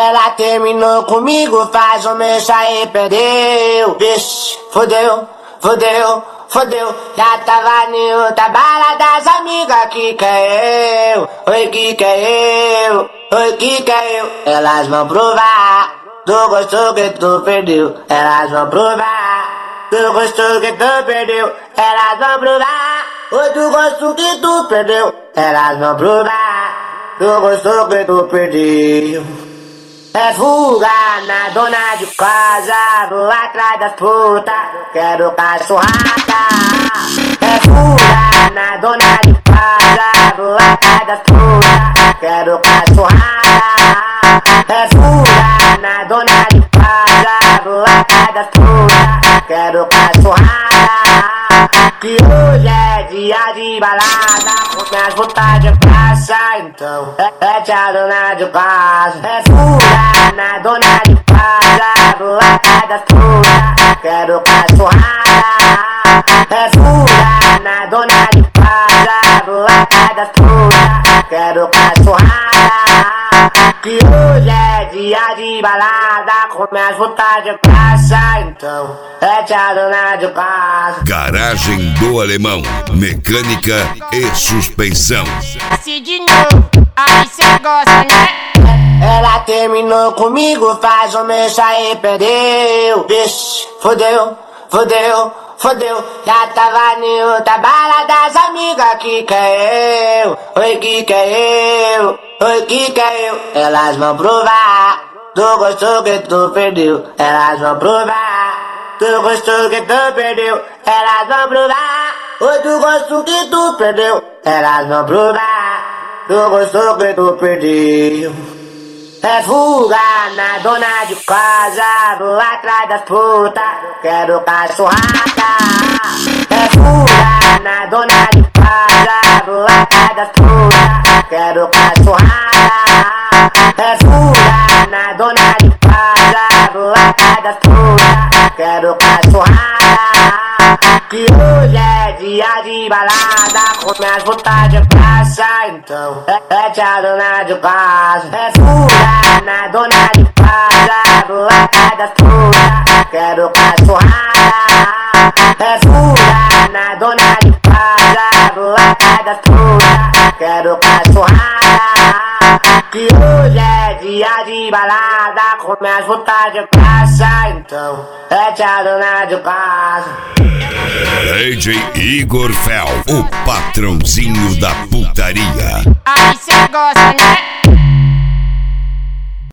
Ela terminou comigo, faz um mês aí, perdeu. Vixe, fodeu, fodeu, fodeu. Já tava em outra bala das amigas, que é eu? Oi, que é eu? Oi, que é eu? Elas vão provar do gosto que tu perdeu. Elas vão provar do gosto que tu perdeu. Elas vão provar do gosto que tu perdeu. Elas vão provar do gosto que tu perdeu. É fuga na dona de casa, vou atrás das putas, quero cachorrada. É fuga na dona de casa, vou atrás das putas, quero cachorrada. É fuga na dona de casa, vou atrás das putas, quero cachorrada. Que hoje é dia de balada, com minhas vontades de praça, então é tia dona de casa. É fuga na dona de casa, vou atrás das putas, quero cachorrada. É fuga na dona de casa, vou atrás das putas, quero cachorrada. Que hoje é dia de balada, com minhas vontades de praça, então é tia dona de casa. Garagem do Alemão, mecânica e suspensão. Assim de novo, aí cê gosta, né? Ela terminou comigo, faz um mês aí, perdeu. Vixe, fodeu, fodeu, fodeu. Já tava em outra bala das amigas, que é eu? Oi, que é eu? Oi, que é eu? Elas vão provar do gosto que tu perdeu. Elas vão provar do gosto que tu perdeu. Elas vão provar do gosto que tu perdeu. Elas vão provar do gosto que tu perdeu. É fuga na dona de casa, vou atrás das putas, quero cachorrada. É fuga na dona de casa, vou atrás das putas, quero cachorrada. É fuga na dona de casa, vou atrás das putas, quero cachorrada. Que hoje é dia de balada, com minhas vontades de praça, então é tia dona de casa. É fuga na dona de casa, vou atrás das putas, quero cachorrada. É fuga na dona de casa, vou atrás das putas, quero cachorrada. Que hoje é dia de balada, com minhas vontades de praça, então é tia dona de casa. DJ Igor Fel, o patrãozinho da putaria. Aí cê gosta, né?